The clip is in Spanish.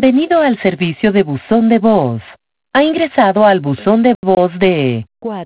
Bienvenido al servicio de buzón de voz. Ha ingresado al buzón de voz de